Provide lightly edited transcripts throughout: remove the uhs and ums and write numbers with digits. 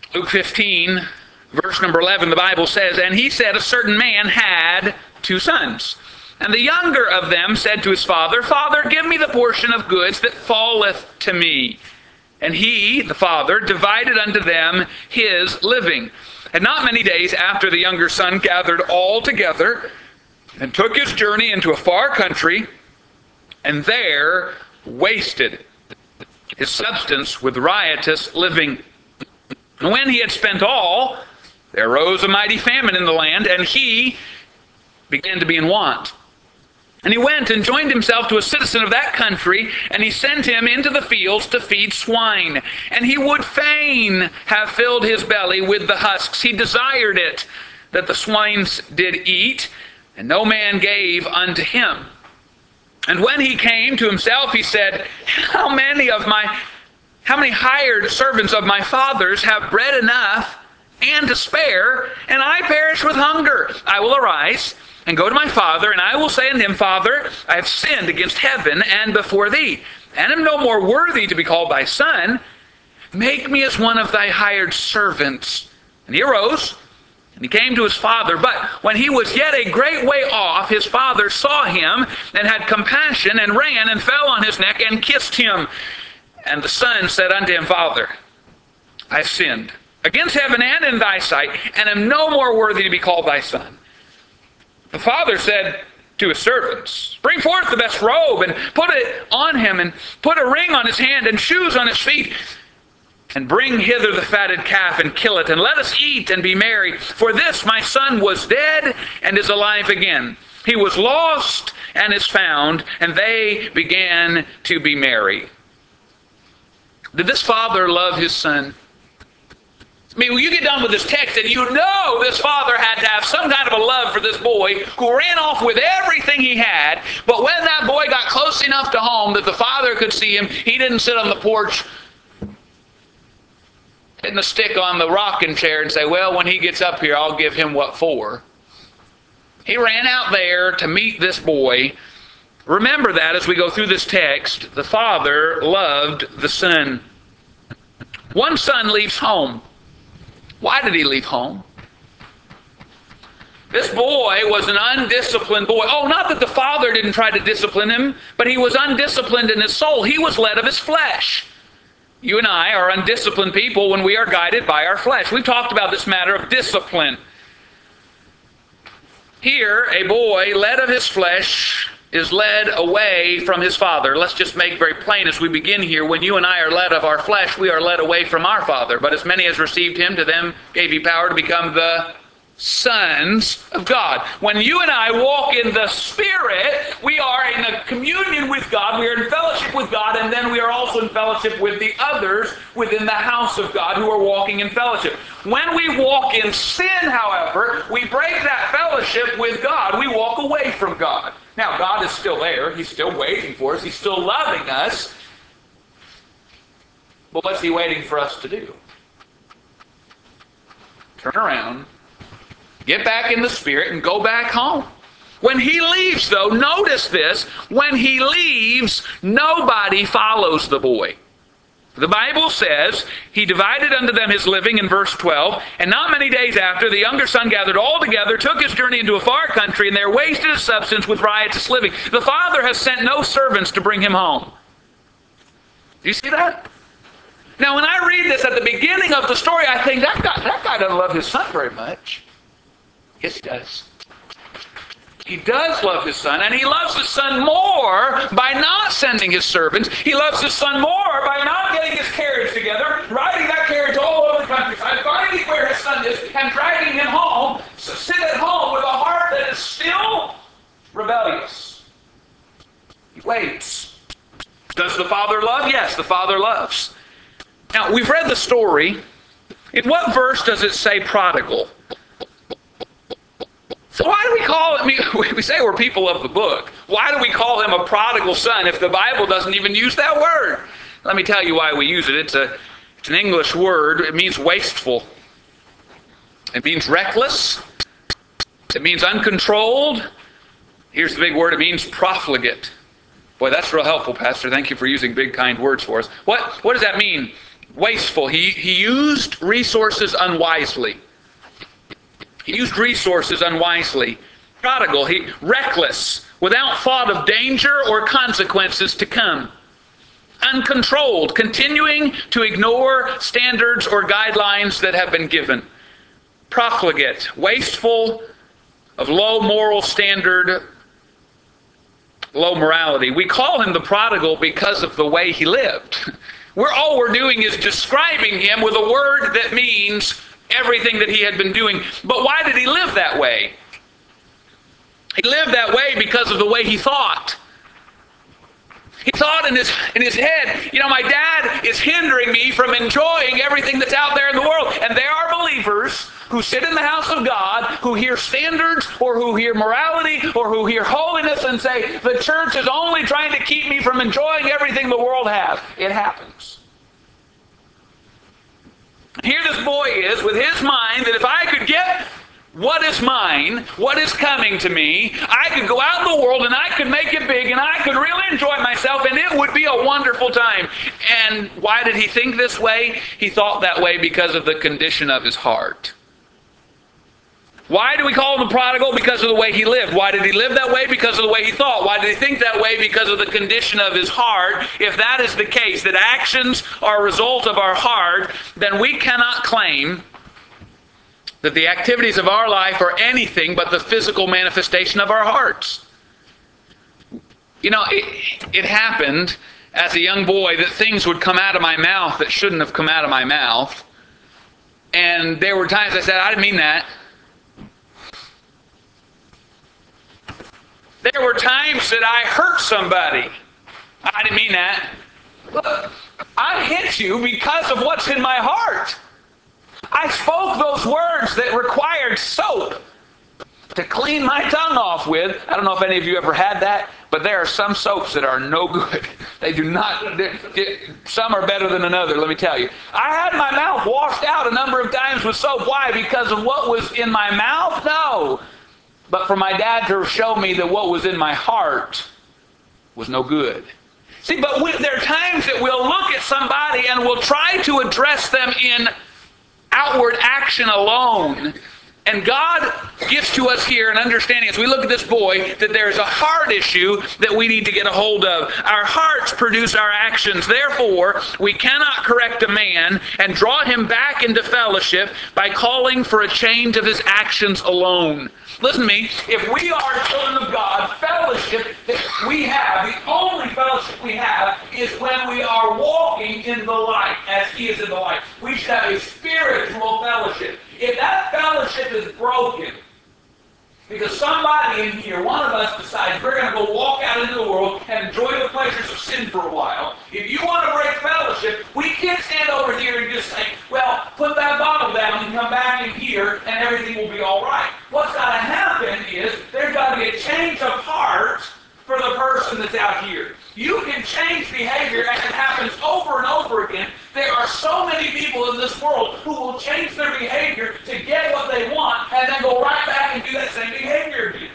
Luke 15, verse number 11, the Bible says, "And he said, a certain man had 2 sons. And the younger of them said to his father, Father, give me the portion of goods that falleth to me. And he, the father, divided unto them his living. And not many days after, the younger son gathered all together and took his journey into a far country, and there wasted his substance with riotous living. And when he had spent all, there arose a mighty famine in the land, and he began to be in want. And he went and joined himself to a citizen of that country, and he sent him into the fields to feed swine. And he would fain have filled his belly with the husks. He desired it, that the swine did eat, and no man gave unto him. And when he came to himself, he said, How many hired servants of my father's have bread enough and to spare, and I perish with hunger? I will arise and go to my father, and I will say unto him, Father, I have sinned against heaven and before thee, and am no more worthy to be called thy son. Make me as one of thy hired servants. And he arose, and he came to his father. But when he was yet a great way off, his father saw him, and had compassion, and ran, and fell on his neck, and kissed him. And the son said unto him, Father, I have sinned against heaven and in thy sight, and am no more worthy to be called thy son. The father said to his servants, Bring forth the best robe, and put it on him, and put a ring on his hand, and shoes on his feet. And bring hither the fatted calf, and kill it, and let us eat and be merry. For this my son was dead, and is alive again. He was lost, and is found. And they began to be merry." Did this father love his son? I mean, when you get done with this text, and you know this father had to have some kind of a love for this boy who ran off with everything he had. But when that boy got close enough to home that the father could see him, he didn't sit on the porch hitting a stick on the rocking chair and say, well, when he gets up here, I'll give him what for. He ran out there to meet this boy. Remember that as we go through this text, the father loved the son. One son leaves home. Why did he leave home? This boy was an undisciplined boy. Oh, not that the father didn't try to discipline him, but he was undisciplined in his soul. He was led of his flesh. You and I are undisciplined people when we are guided by our flesh. We've talked about this matter of discipline. Here, a boy led of his flesh is led away from his father. Let's just make very plain as we begin here. When you and I are led of our flesh, we are led away from our Father. But as many as received him, to them gave he power to become the sons of God. When you and I walk in the Spirit, we are in a communion with God, we are in fellowship with God, and then we are also in fellowship with the others within the house of God who are walking in fellowship. When we walk in sin, however, we break that fellowship with God. We walk away from God. Now, God is still there. He's still waiting for us. He's still loving us. But what's he waiting for us to do? Turn around, get back in the Spirit, and go back home. When he leaves, though, notice this. When he leaves, nobody follows the boy. The Bible says, he divided unto them his living in verse 12, and not many days after, the younger son gathered all together, took his journey into a far country, and there wasted his substance with riotous living. The father has sent no servants to bring him home. Do you see that? Now, when I read this at the beginning of the story, I think, that guy doesn't love his son very much. Yes, he does. He does love his son, and he loves his son more by not sending his servants. He loves his son more by not getting his carriage together, riding that carriage all over the countryside, finding where his son is, and dragging him home, so sit at home with a heart that is still rebellious. He waits. Does the father love? Yes, the father loves. Now, we've read the story. In what verse does it say prodigal? So why do we call it, we say we're people of the book. Why do we call him a prodigal son if the Bible doesn't even use that word? Let me tell you why we use it. It's an English word. It means wasteful. It means reckless. It means uncontrolled. Here's the big word. It means profligate. Boy, that's real helpful, Pastor. Thank you for using big, kind words for us. What does that mean? Wasteful. He used resources unwisely. He used resources unwisely. Prodigal. Reckless, without thought of danger or consequences to come. Uncontrolled, continuing to ignore standards or guidelines that have been given. Profligate, wasteful, of low moral standard, low morality. We call him the prodigal because of the way he lived. All we're doing is describing him with a word that means everything that he had been doing. But why did he live that way? He lived that way because of the way he thought. He thought in his head, my dad is hindering me from enjoying everything that's out there in the world. And there are believers who sit in the house of God, who hear standards, or who hear morality, or who hear holiness and say, the church is only trying to keep me from enjoying everything the world has. It happens. Here this boy is with his mind that if I could get what is mine, what is coming to me, I could go out in the world and I could make it big and I could really enjoy myself and it would be a wonderful time. And why did he think this way? He thought that way because of the condition of his heart. Why do we call him the prodigal? Because of the way he lived. Why did he live that way? Because of the way he thought. Why did he think that way? Because of the condition of his heart. If that is the case, that actions are a result of our heart, then we cannot claim that the activities of our life are anything but the physical manifestation of our hearts. It happened as a young boy that things would come out of my mouth that shouldn't have come out of my mouth. And there were times I said, I didn't mean that. There were times that I hurt somebody. I didn't mean that. Look, I hit you because of what's in my heart. I spoke those words that required soap to clean my tongue off with. I don't know if any of you ever had that, but there are some soaps that are no good. They do not, some are better than another, let me tell you. I had my mouth washed out a number of times with soap. Why? Because of what was in my mouth? No. But for my dad to show me that what was in my heart was no good. See, but there are times that we'll look at somebody and we'll try to address them in outward action alone. And God gives to us here an understanding as we look at this boy that there's a heart issue that we need to get a hold of. Our hearts produce our actions. Therefore, we cannot correct a man and draw him back into fellowship by calling for a change of his actions alone. Listen to me, if we are children of God, fellowship that we have, the only fellowship we have, is when we are walking in the light, as he is in the light. We should have a spiritual fellowship. If that fellowship is broken, because somebody in here, one of us decides we're going to go walk out into the world and enjoy the pleasures of sin for a while. If you want to break fellowship, we can't stand over here and just say, well, put that bottle down and come back in here and everything will be all right. What's got to happen is there's got to be a change of heart for the person that's out here. You can change behavior, and it happens over and over again. There are so many people in this world who will change their behavior to get what they want and then go right back and do that same behavior again.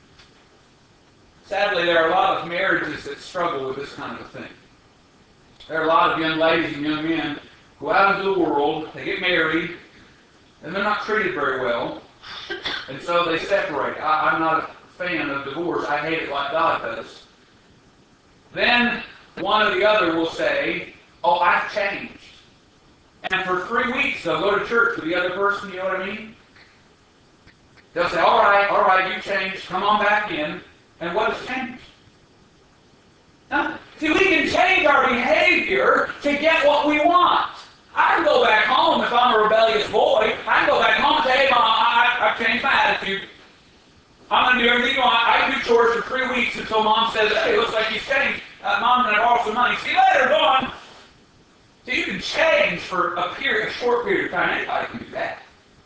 Sadly, there are a lot of marriages that struggle with this kind of a thing. There are a lot of young ladies and young men who go out into the world, they get married, and they're not treated very well, and so they separate. I'm not a fan of divorce. I hate it like God does. Then one or the other will say, oh, I've changed. And for 3 weeks they'll go to church with the other person, you know what I mean? They'll say, all right, you changed, come on back in. And what has changed? Nothing. See, we can change our behavior to get what we want. I can go back home if I'm a rebellious boy. I can go back home and say, hey, Mom, I've changed my attitude. I'm going to do everything you want. I can do chores for 3 weeks until Mom says, hey, it looks like you've changed. Mom, can I borrow some money? See you later, go on. So you can change for a short period of time. Anybody can do that.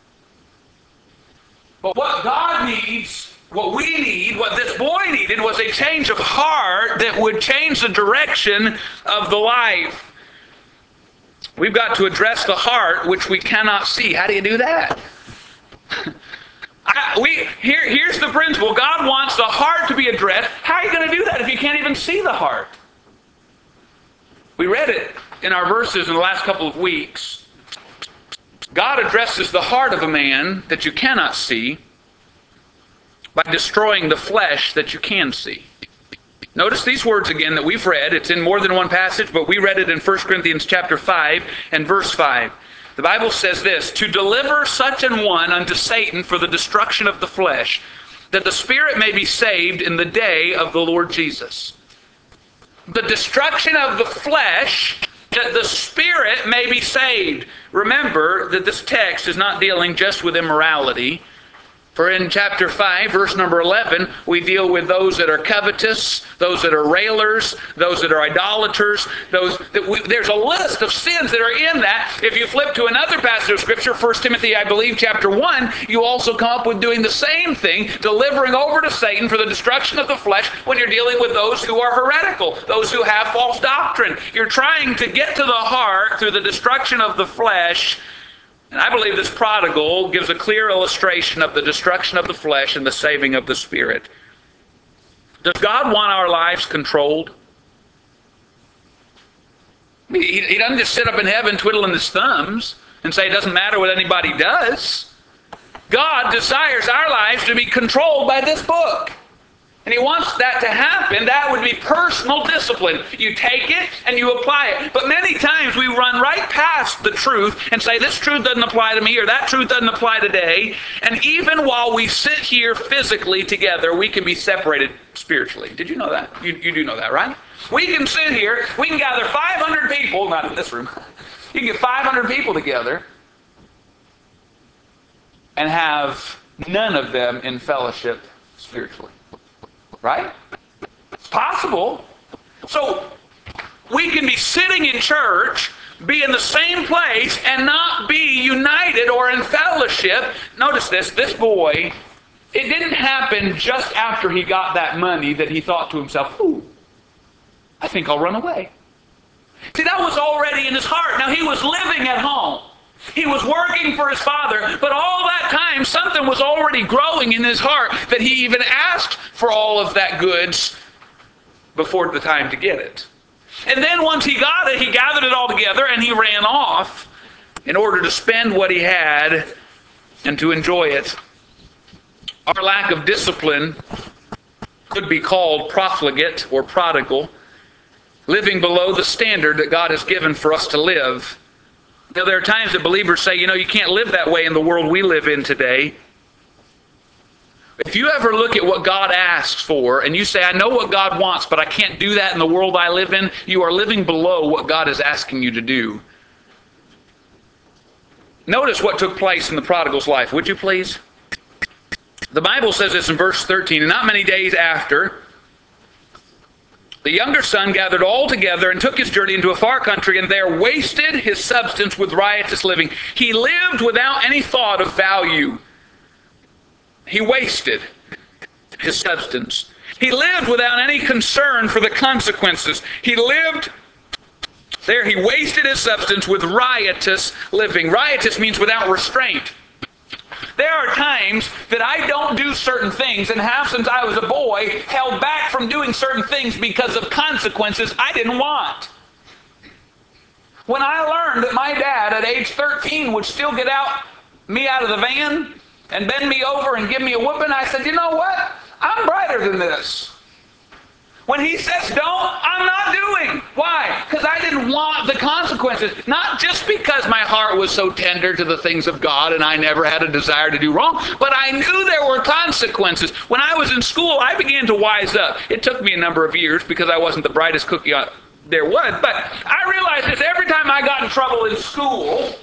But what God needs, what we need, what this boy needed was a change of heart that would change the direction of the life. We've got to address the heart, which we cannot see. How do you do that? Here's the principle. God wants the heart to be addressed. How are you going to do that if you can't even see the heart? We read it. in our verses in the last couple of weeks, God addresses the heart of a man that you cannot see by destroying the flesh that you can see. Notice these words again that we've read. It's in more than one passage, but we read it in 1 Corinthians chapter 5 and verse 5. The Bible says this, to deliver such an one unto Satan for the destruction of the flesh, that the spirit may be saved in the day of the Lord Jesus. The destruction of the flesh, that the spirit may be saved. Remember that this text is not dealing just with immorality. For in chapter 5, verse number 11, we deal with those that are covetous, those that are railers, those that are idolaters. There's a list of sins that are in that. If you flip to another passage of Scripture, 1 Timothy, I believe, chapter 1, you also come up with doing the same thing, delivering over to Satan for the destruction of the flesh when you're dealing with those who are heretical, those who have false doctrine. You're trying to get to the heart through the destruction of the flesh. And I believe this prodigal gives a clear illustration of the destruction of the flesh and the saving of the spirit. Does God want our lives controlled? He doesn't just sit up in heaven twiddling his thumbs and say it doesn't matter what anybody does. God desires our lives to be controlled by this book. And he wants that to happen. That would be personal discipline. You take it and you apply it. But many times we run right past the truth and say, this truth doesn't apply to me, or that truth doesn't apply today. And even while we sit here physically together, we can be separated spiritually. Did you know that? You do know that, right? We can sit here, we can gather 500 people, not in this room. You can get 500 people together and have none of them in fellowship spiritually. Right? It's possible. So we can be sitting in church, be in the same place, and not be united or in fellowship. Notice this boy, it didn't happen just after he got that money that he thought to himself, ooh, I think I'll run away. See, that was already in his heart. Now, he was living at home. He was working for his father, but all that time something was already growing in his heart that he even asked for all of that goods before the time to get it. And then once he got it, he gathered it all together and he ran off in order to spend what he had and to enjoy it. Our lack of discipline could be called profligate or prodigal, living below the standard that God has given for us to live. Now, there are times that believers say, you can't live that way in the world we live in today. If you ever look at what God asks for and you say, I know what God wants, but I can't do that in the world I live in, you are living below what God is asking you to do. Notice what took place in the prodigal's life, would you please? The Bible says this in verse 13, and not many days after, the younger son gathered all together and took his journey into a far country, and there wasted his substance with riotous living. He lived without any thought of value. He wasted his substance. He lived without any concern for the consequences. He lived there. He wasted his substance with riotous living. Riotous means without restraint. There are times that I don't do certain things and have, since I was a boy, held back from doing certain things because of consequences I didn't want. When I learned that my dad at age 13 would still get me out of the van and bend me over and give me a whooping, I said, you know what? I'm brighter than this. When he says don't, I'm not doing. Why? Because I didn't want the consequences. Not just because my heart was so tender to the things of God and I never had a desire to do wrong, but I knew there were consequences. When I was in school, I began to wise up. It took me a number of years because I wasn't the brightest cookie there was. But I realized this every time I got in trouble in school,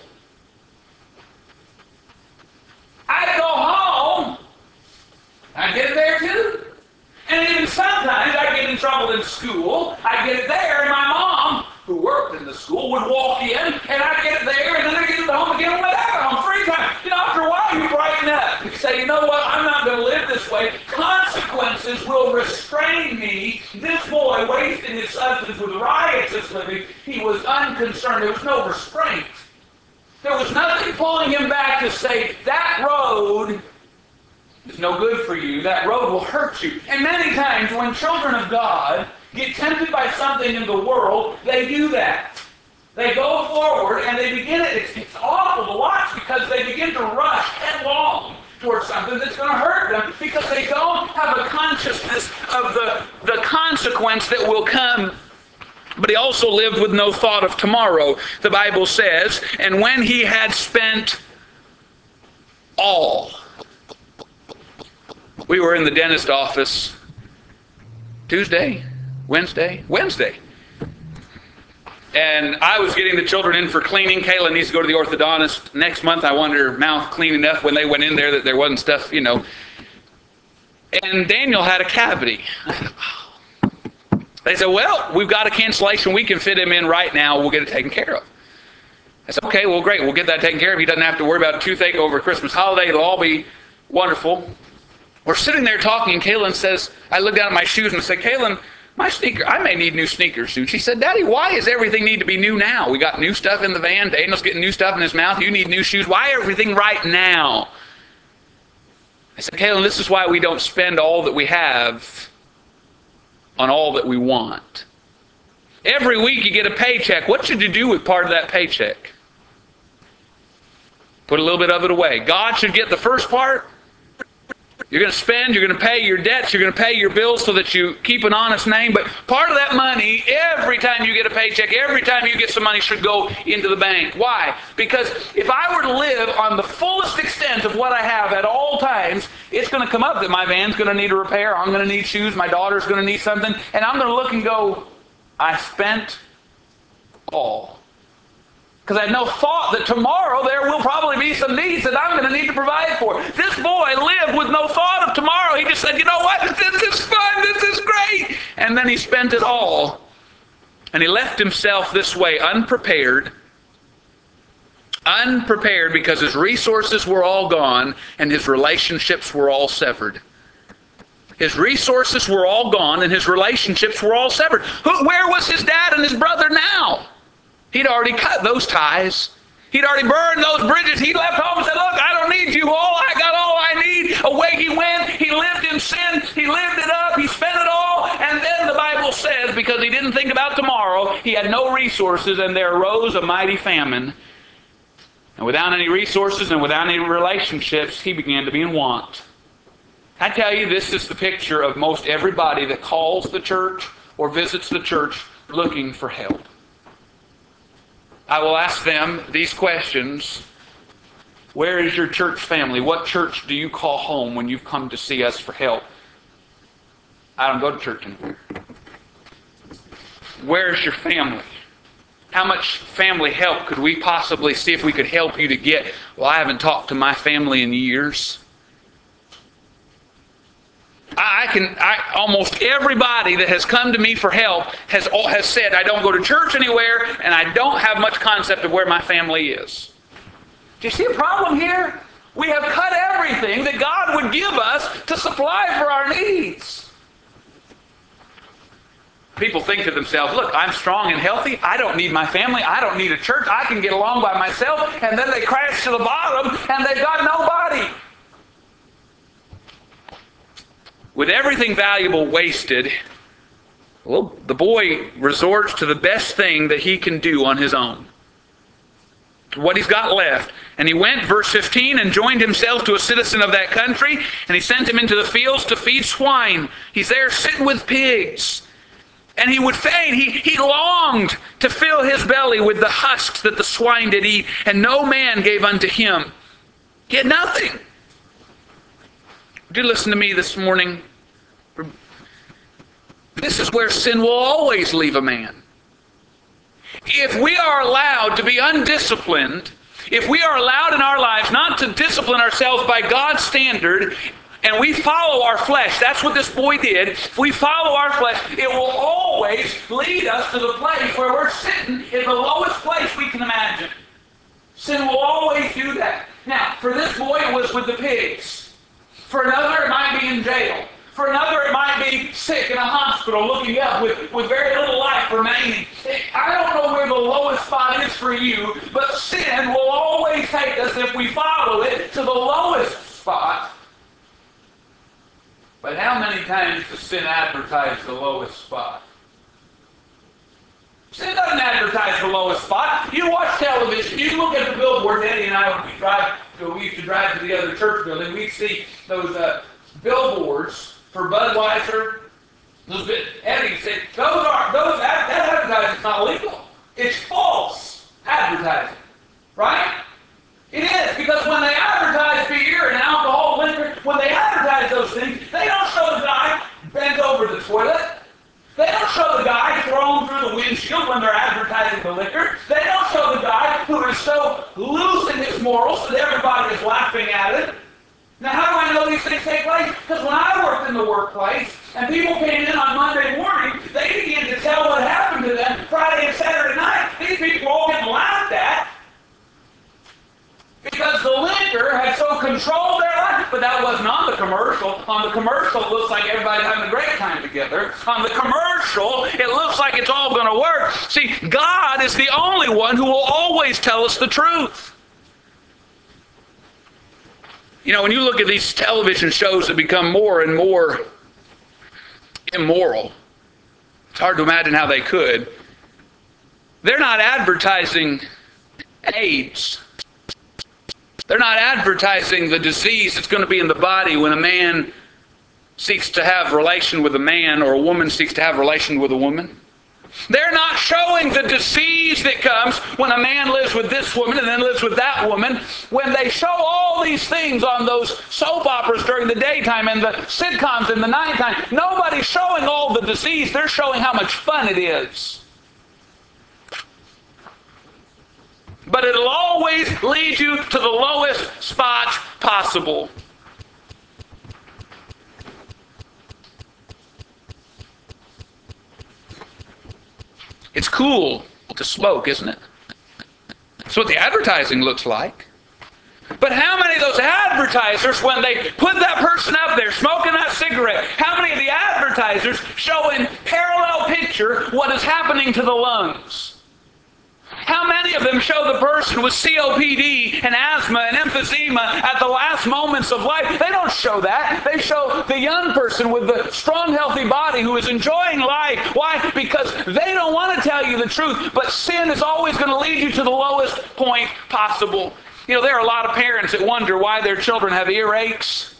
I'd go home. I'd get it there too. And even sometimes I'd get in trouble in school, I'd get it there, and my mom, who worked in the school, would walk in, and I'd get it there, and then I'd get it home again when whatever, on free time. After a while, you brighten up. You say, you know what, I'm not going to live this way. Consequences will restrain me. This boy wasted his substance with riotous living. He was unconcerned. There was no restraint. There was nothing pulling him back to say, that road is no good for you. That road will hurt you. And many times when children of God get tempted by something in the world, they do that. They go forward and they begin it. It's awful to watch because they begin to rush headlong towards something that's going to hurt them because they don't have a consciousness of the consequence that will come. But he also lived with no thought of tomorrow, the Bible says. And when he had spent all. We were in the dentist office Wednesday. And I was getting the children in for cleaning. Kayla needs to go to the orthodontist next month. I wanted her mouth clean enough when they went in there that there wasn't stuff, And Daniel had a cavity. They said, well, we've got a cancellation. We can fit him in right now. We'll get it taken care of. I said, okay, well, great. We'll get that taken care of. He doesn't have to worry about a toothache over Christmas holiday. It'll all be wonderful. We're sitting there talking, and Kaylin says, I looked down at my shoes and said, Kaylin, my sneaker, I may need new sneakers soon. She said, Daddy, why does everything need to be new now? We got new stuff in the van. Daniel's getting new stuff in his mouth. You need new shoes. Why everything right now? I said, Kaylin, this is why we don't spend all that we have on all that we want. Every week you get a paycheck. What should you do with part of that paycheck? Put a little bit of it away. God should get the first part. You're going to spend, you're going to pay your debts, you're going to pay your bills so that you keep an honest name. But part of that money, every time you get a paycheck, every time you get some money, should go into the bank. Why? Because if I were to live on the fullest extent of what I have at all times, it's going to come up that my van's going to need a repair, I'm going to need shoes, my daughter's going to need something, and I'm going to look and go, I spent all. Because I had no thought that tomorrow there will probably be some needs that I'm going to need to provide for. This boy lived with no thought of tomorrow. He just said, you know what? This is fun. This is great. And then he spent it all. And he left himself this way, unprepared. Unprepared because his resources were all gone and his relationships were all severed. His resources were all gone and his relationships were all severed. Where was his dad and his brother now? He'd already cut those ties. He'd already burned those bridges. He left home and said, look, I don't need you all. I got all I need. Away he went. He lived in sin. He lived it up. He spent it all. And then the Bible says, because he didn't think about tomorrow, he had no resources, and there arose a mighty famine. And without any resources and without any relationships, he began to be in want. I tell you, this is the picture of most everybody that calls the church or visits the church looking for help. I will ask them these questions. Where is your church family? What church do you call home when you've come to see us for help? I don't go to church anymore. Where's your family? How much family help could we possibly see if we could help you to get? Well, I haven't talked to my family in years. Almost everybody that has come to me for help has said, I don't go to church anywhere, and I don't have much concept of where my family is. Do you see a problem here? We have cut everything that God would give us to supply for our needs. People think to themselves, look, I'm strong and healthy. I don't need my family. I don't need a church. I can get along by myself. And then they crash to the bottom, and they've got nobody. With everything valuable wasted, well, the boy resorts to the best thing that he can do on his own. What he's got left. And he went, verse 15, and joined himself to a citizen of that country, and he sent him into the fields to feed swine. He's there sitting with pigs. And he would fain, he longed to fill his belly with the husks that the swine did eat, and no man gave unto him. He had nothing. Would you listen to me this morning? This is where sin will always leave a man. If we are allowed to be undisciplined, if we are allowed in our lives not to discipline ourselves by God's standard, and we follow our flesh, that's what this boy did. If we follow our flesh, it will always lead us to the place where we're sitting in the lowest place we can imagine. Sin will always do that. Now, for this boy, it was with the pigs. For another, it might be in jail. For another, it might be sick in a hospital looking up with very little life remaining. I don't know where the lowest spot is for you, but sin will always take us, if we follow it, to the lowest spot. But how many times does sin advertise the lowest spot? Sin doesn't advertise the lowest spot. You watch television, you look at the billboards. Eddie and I, when we used to drive to the other church building, we'd see those billboards for Budweiser. Eddie said, that advertising is not legal. It's false advertising. Right? It is, because when they advertise beer and alcohol, liquor, when they advertise those things, they don't show the guy bent over the toilet. They don't show the guy thrown through the windshield when they're advertising the liquor. They don't show the guy who is so loose in his morals that everybody is laughing at it. Now, how do I know these things take place? Because when I worked in the workplace and people came in on Monday morning, they began to tell what happened to them Friday and Saturday night. These people were all getting laughed at because the liquor had so controlled their life. But that wasn't on the commercial. On the commercial, it looks like everybody's having a great time together. On the commercial, it looks like it's all going to work. See, God is the only one who will always tell us the truth. You know, when you look at these television shows that become more and more immoral, it's hard to imagine how they could. They're not advertising AIDS. They're not advertising the disease that's going to be in the body when a man seeks to have relation with a man or a woman seeks to have relation with a woman. They're not showing the disease that comes when a man lives with this woman and then lives with that woman. When they show all these things on those soap operas during the daytime and the sitcoms in the nighttime, nobody's showing all the disease. They're showing how much fun it is. But it'll always lead you to the lowest spot possible. It's cool to smoke, isn't it? That's what the advertising looks like. But how many of those advertisers, when they put that person up there smoking that cigarette, how many of the advertisers show in parallel picture what is happening to the lungs? How many of them show the person with COPD and asthma and emphysema at the last moments of life? They don't show that. They show the young person with the strong, healthy body who is enjoying life. Why? Because they don't want to tell you the truth, but sin is always going to lead you to the lowest point possible. You know, there are a lot of parents that wonder why their children have earaches.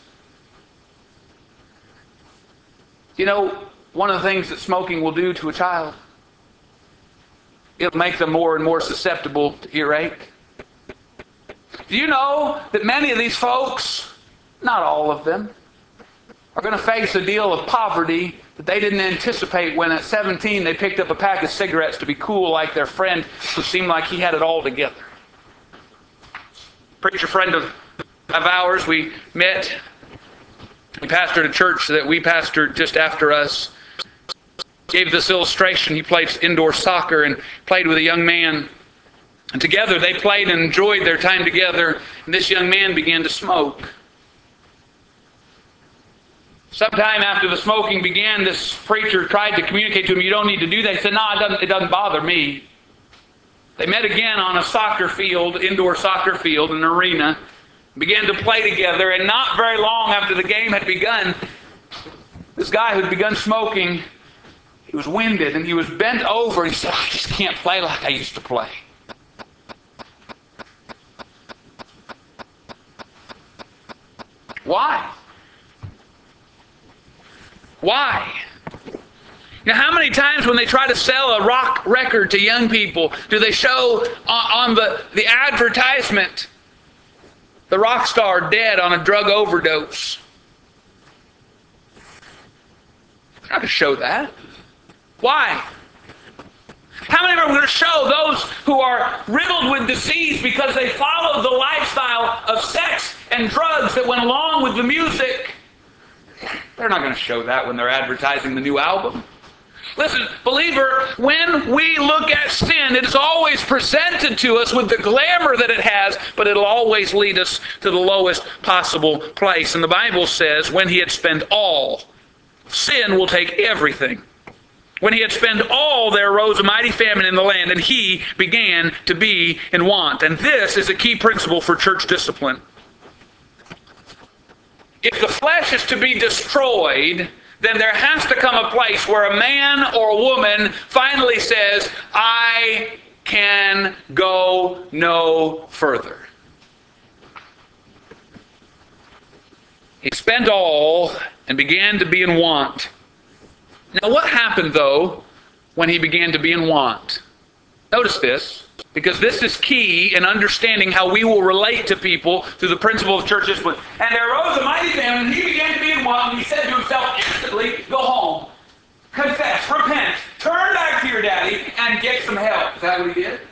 You know, one of the things that smoking will do to a child, it'll make them more and more susceptible to earache. Do you know that many of these folks, not all of them, are going to face a deal of poverty that they didn't anticipate when at 17 they picked up a pack of cigarettes to be cool like their friend who seemed like he had it all together. Preacher friend of ours, we met. He pastored a church that we pastored just after us. Gave this illustration. He played indoor soccer and played with a young man. And together they played and enjoyed their time together. And this young man began to smoke. Sometime after the smoking began, this preacher tried to communicate to him, "You don't need to do that." He said, "No, it doesn't bother me." They met again on a soccer field, indoor soccer field, an arena, began to play together. And not very long after the game had begun, this guy who had begun smoking, he was winded and he was bent over. He said, "I just can't play like I used to play." Why? Why? Now, how many times when they try to sell a rock record to young people, do they show on the advertisement the rock star dead on a drug overdose? They're not going to show that. Why? How many of them are going to show those who are riddled with disease because they followed the lifestyle of sex and drugs that went along with the music? They're not going to show that when they're advertising the new album. Listen, believer, when we look at sin, it is always presented to us with the glamour that it has, but it'll always lead us to the lowest possible place. And the Bible says, when he had spent all, sin will take everything. When he had spent all, there arose a mighty famine in the land, and he began to be in want. And this is a key principle for church discipline. If the flesh is to be destroyed, then there has to come a place where a man or a woman finally says, I can go no further. He spent all and began to be in want. Now what happened, though, when he began to be in want? Notice this, because this is key in understanding how we will relate to people through the principle of church discipline. And there arose a mighty famine, and he began to be in want, and he said to himself instantly, go home, confess, repent, turn back to your daddy, and get some help. Is that what he did?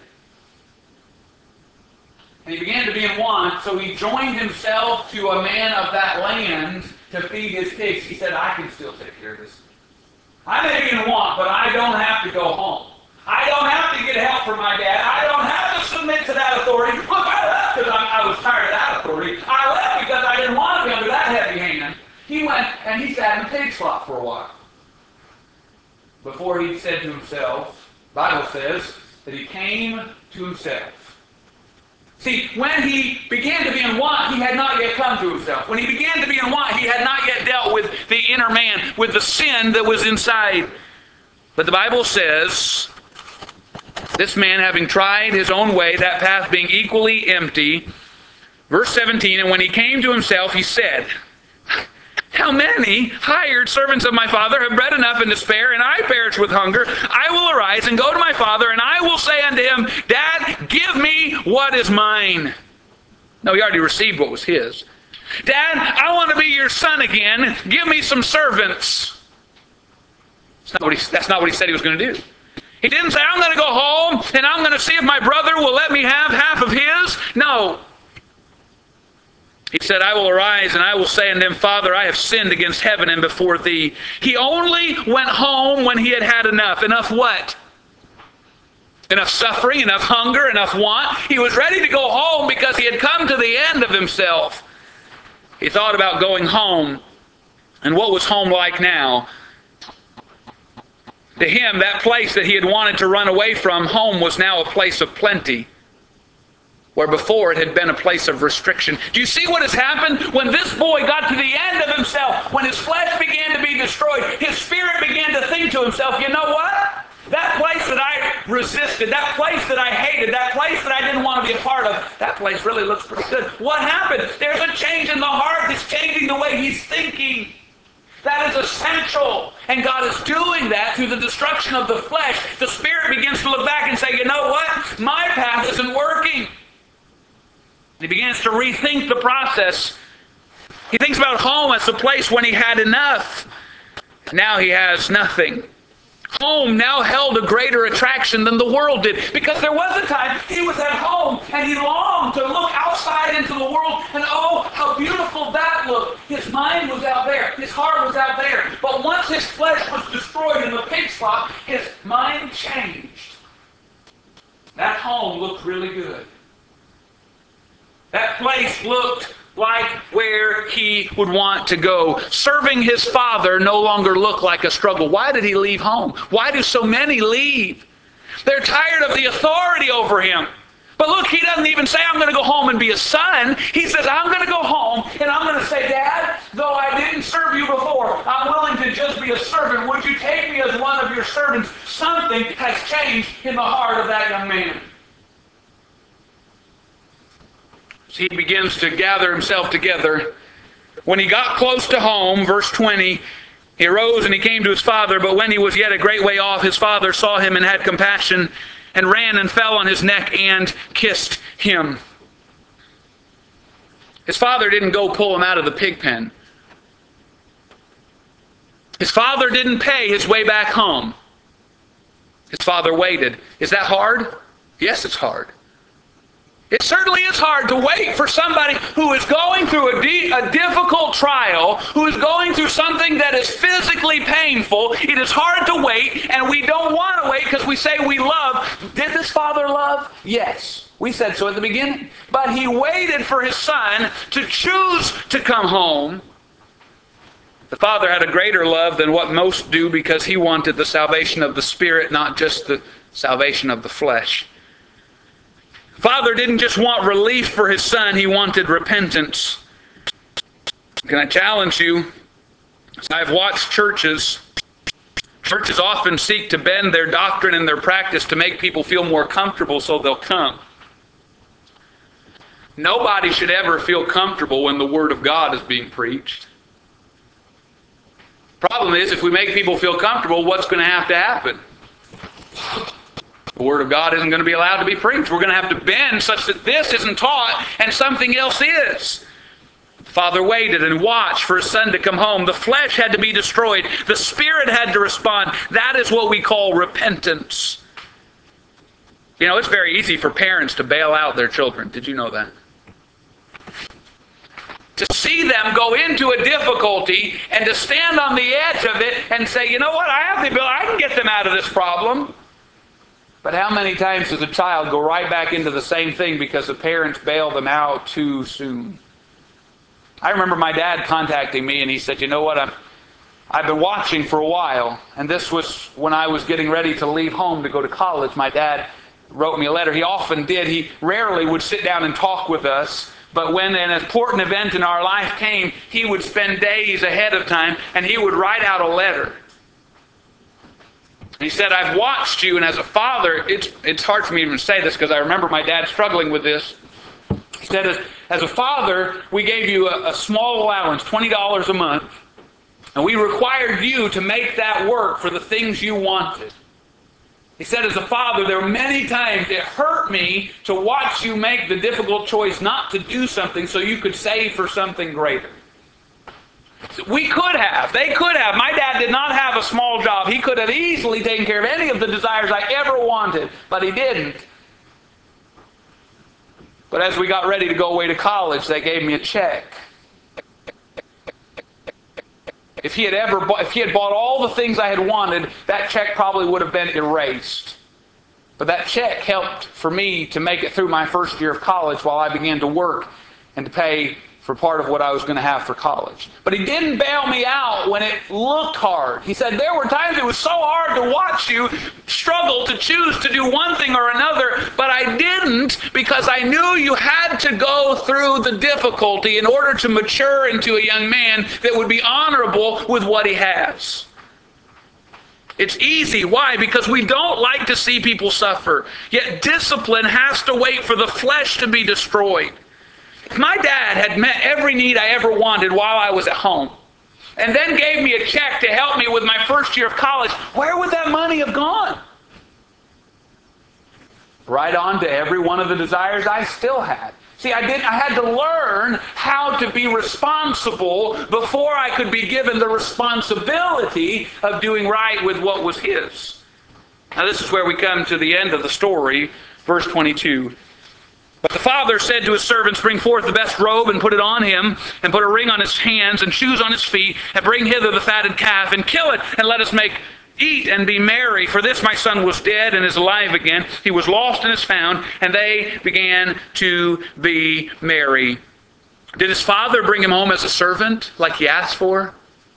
And he began to be in want, so he joined himself to a man of that land to feed his pigs. He said, I can still take care of this. I may be in want, but I don't have to go home. I don't have to get help from my dad. I don't have to submit to that authority. Look, I left because I was tired of that authority. I left because I didn't want to be under that heavy hand. He went and he sat in the pig slop for a while. Before he said to himself, the Bible says that he came to himself. See, when he began to be in want, he had not yet come to himself. When he began to be in want, he had not yet dealt with the inner man, with the sin that was inside. But the Bible says, this man having tried his own way, that path being equally empty, verse 17, and when he came to himself, he said, how many hired servants of my father have bread enough and to spare, and I perish with hunger? I will arise and go to my father, and I will say unto him, Dad, give me what is mine. No, he already received what was his. Dad, I want to be your son again. Give me some servants. That's not what he said he was going to do. He didn't say, I'm going to go home, and I'm going to see if my brother will let me have half of his. No. He said, I will arise and I will say unto him, Father, I have sinned against heaven and before thee. He only went home when he had had enough. Enough what? Enough suffering, enough hunger, enough want. He was ready to go home because he had come to the end of himself. He thought about going home. And what was home like now? To him, that place that he had wanted to run away from, home, was now a place of plenty, where before it had been a place of restriction. Do you see what has happened? When this boy got to the end of himself, when his flesh began to be destroyed, his spirit began to think to himself, you know what? That place that I resisted, that place that I hated, that place that I didn't want to be a part of, that place really looks pretty good. What happened? There's a change in the heart that's changing the way he's thinking. That is essential. And God is doing that through the destruction of the flesh. The spirit begins to look back and say, you know what? My path isn't working. He begins to rethink the process. He thinks about home as the place when he had enough. Now he has nothing. Home now held a greater attraction than the world did, because there was a time he was at home and he longed to look outside into the world, and oh, how beautiful that looked. His mind was out there. His heart was out there. But once his flesh was destroyed in the pig slop, his mind changed. That home looked really good. That place looked like where he would want to go. Serving his father no longer looked like a struggle. Why did he leave home? Why do so many leave? They're tired of the authority over him. But look, he doesn't even say, I'm going to go home and be a son. He says, I'm going to go home and I'm going to say, Dad, though I didn't serve you before, I'm willing to just be a servant. Would you take me as one of your servants? Something has changed in the heart of that young man. He begins to gather himself together. When he got close to home, verse 20, he arose and he came to his father, but when he was yet a great way off, his father saw him and had compassion, and ran and fell on his neck and kissed him. His father didn't go pull him out of the pig pen. His father didn't pay his way back home. His father waited. Is that hard? Yes, it's hard. It certainly is hard to wait for somebody who is going through a difficult trial, who is going through something that is physically painful. It is hard to wait, and we don't want to wait because we say we love. Did this father love? Yes. We said so at the beginning. But he waited for his son to choose to come home. The father had a greater love than what most do because he wanted the salvation of the spirit, not just the salvation of the flesh. Father didn't just want relief for his son, he wanted repentance. Can I challenge you? I've watched churches often seek to bend their doctrine and their practice to make people feel more comfortable so they'll come. Nobody should ever feel comfortable when the Word of God is being preached. Problem is, if we make people feel comfortable, what's going to happen? The Word of God isn't going to be allowed to be preached. We're going to have to bend such that this isn't taught and something else is. Father waited and watched for his son to come home. The flesh had to be destroyed. The spirit had to respond. That is what we call repentance. You know, it's very easy for parents to bail out their children. Did you know that? To see them go into a difficulty and to stand on the edge of it and say, you know what, I have the ability, I can get them out of this problem. But how many times does a child go right back into the same thing because the parents bail them out too soon? I remember my dad contacting me and he said, you know what, I've been watching for a while, and this was when I was getting ready to leave home to go to college. My dad wrote me a letter. He often did. He rarely would sit down and talk with us, but when an important event in our life came, he would spend days ahead of time and he would write out a letter. He said, I've watched you, and as a father, it's hard for me to even say this because I remember my dad struggling with this. He said, as a father, we gave you a small allowance, $20 a month, and we required you to make that work for the things you wanted. He said, as a father, there were many times it hurt me to watch you make the difficult choice not to do something so you could save for something greater. We could have. They could have. My dad did not have a small job. He could have easily taken care of any of the desires I ever wanted, but he didn't. But as we got ready to go away to college, they gave me a check. If he had bought all the things I had wanted, that check probably would have been erased. But that check helped for me to make it through my first year of college while I began to work and to pay for part of what I was going to have for college. But he didn't bail me out when it looked hard. He said, there were times it was so hard to watch you struggle to choose to do one thing or another, but I didn't because I knew you had to go through the difficulty in order to mature into a young man that would be honorable with what he has. It's easy. Why? Because we don't like to see people suffer. Yet discipline has to wait for the flesh to be destroyed. If my dad had met every need I ever wanted while I was at home, and then gave me a check to help me with my first year of college, where would that money have gone? Right on to every one of the desires I still had. See, I had to learn how to be responsible before I could be given the responsibility of doing right with what was his. Now this is where we come to the end of the story, verse 22. But the father said to his servants, bring forth the best robe and put it on him, and put a ring on his hands and shoes on his feet, and bring hither the fatted calf, and kill it, and let us eat and be merry. For this my son was dead and is alive again. He was lost and is found. And they began to be merry. Did his father bring him home as a servant like he asked for?